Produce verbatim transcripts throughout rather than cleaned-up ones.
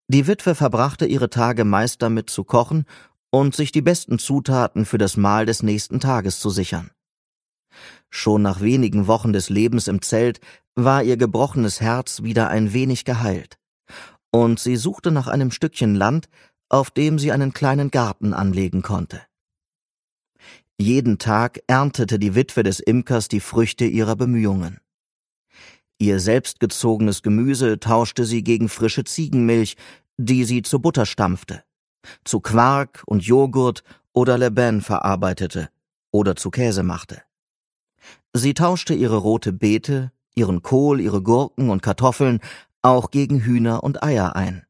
Die Witwe verbrachte ihre Tage meist damit zu kochen und sich die besten Zutaten für das Mahl des nächsten Tages zu sichern. Schon nach wenigen Wochen des Lebens im Zelt war ihr gebrochenes Herz wieder ein wenig geheilt, und sie suchte nach einem Stückchen Land, auf dem sie einen kleinen Garten anlegen konnte. Jeden Tag erntete die Witwe des Imkers die Früchte ihrer Bemühungen. Ihr selbstgezogenes Gemüse tauschte sie gegen frische Ziegenmilch, die sie zu Butter stampfte, zu Quark und Joghurt oder Lebain verarbeitete oder zu Käse machte. Sie tauschte ihre rote Beete, ihren Kohl, ihre Gurken und Kartoffeln auch gegen Hühner und Eier ein.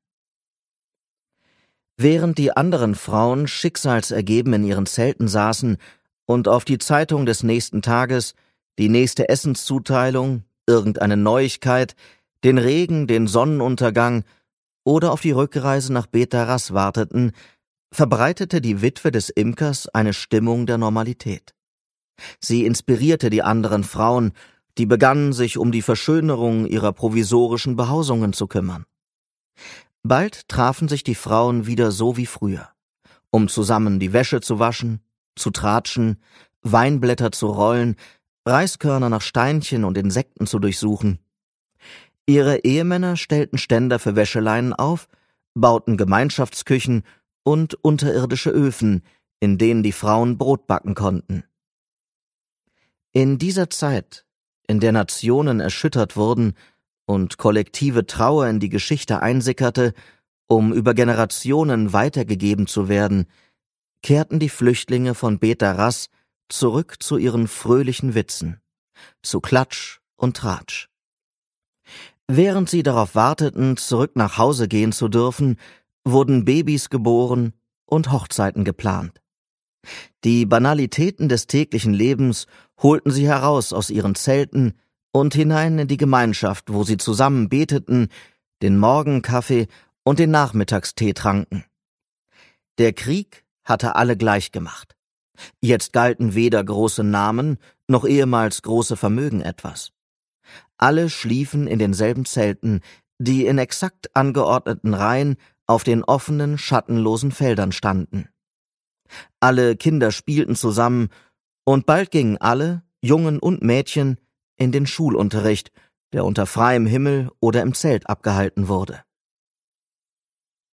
Während die anderen Frauen schicksalsergeben in ihren Zelten saßen und auf die Zeitung des nächsten Tages, die nächste Essenszuteilung, irgendeine Neuigkeit, den Regen, den Sonnenuntergang oder auf die Rückreise nach Bet Daras warteten, verbreitete die Witwe des Imkers eine Stimmung der Normalität. Sie inspirierte die anderen Frauen, die begannen, sich um die Verschönerung ihrer provisorischen Behausungen zu kümmern. Bald trafen sich die Frauen wieder so wie früher, um zusammen die Wäsche zu waschen, zu tratschen, Weinblätter zu rollen, Reiskörner nach Steinchen und Insekten zu durchsuchen. Ihre Ehemänner stellten Ständer für Wäscheleinen auf, bauten Gemeinschaftsküchen und unterirdische Öfen, in denen die Frauen Brot backen konnten. In dieser Zeit, in der Nationen erschüttert wurden und kollektive Trauer in die Geschichte einsickerte, um über Generationen weitergegeben zu werden, kehrten die Flüchtlinge von Bet Daras zurück zu ihren fröhlichen Witzen, zu Klatsch und Tratsch. Während sie darauf warteten, zurück nach Hause gehen zu dürfen, wurden Babys geboren und Hochzeiten geplant. Die Banalitäten des täglichen Lebens holten sie heraus aus ihren Zelten und hinein in die Gemeinschaft, wo sie zusammen beteten, den Morgenkaffee und den Nachmittagstee tranken. Der Krieg hatte alle gleich gemacht. Jetzt galten weder große Namen noch ehemals große Vermögen etwas. Alle schliefen in denselben Zelten, die in exakt angeordneten Reihen auf den offenen, schattenlosen Feldern standen. Alle Kinder spielten zusammen, und bald gingen alle, Jungen und Mädchen, in den Schulunterricht, der unter freiem Himmel oder im Zelt abgehalten wurde.